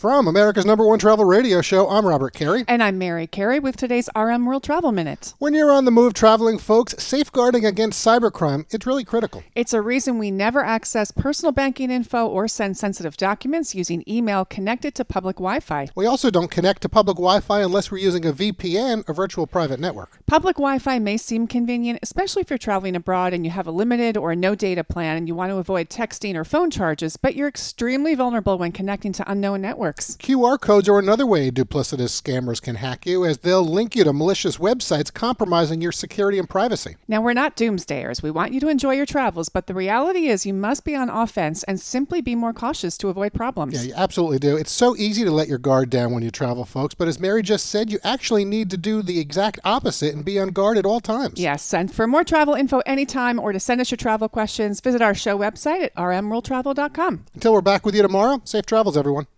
From America's #1 travel radio show, I'm Robert Carey. And I'm Mary Carey with today's RM World Travel Minute. When you're on the move traveling, folks, safeguarding against cybercrime, it's really critical. It's a reason we never access personal banking info or send sensitive documents using email connected to public Wi-Fi. We also don't connect to public Wi-Fi unless we're using a VPN, a virtual private network. Public Wi-Fi may seem convenient, especially if you're traveling abroad and you have a limited or no data plan and you want to avoid texting or phone charges, but you're extremely vulnerable when connecting to unknown networks. QR codes are another way duplicitous scammers can hack you, as they'll link you to malicious websites compromising your security and privacy. Now, we're not doomsdayers. We want you to enjoy your travels, but the reality is you must be on offense and simply be more cautious to avoid problems. Yeah, you absolutely do. It's so easy to let your guard down when you travel, folks, but as Mary just said, you actually need to do the exact opposite and be on guard at all times. Yes, and for more travel info anytime or to send us your travel questions, visit our show website at rmworldtravel.com. Until we're back with you tomorrow, safe travels, everyone.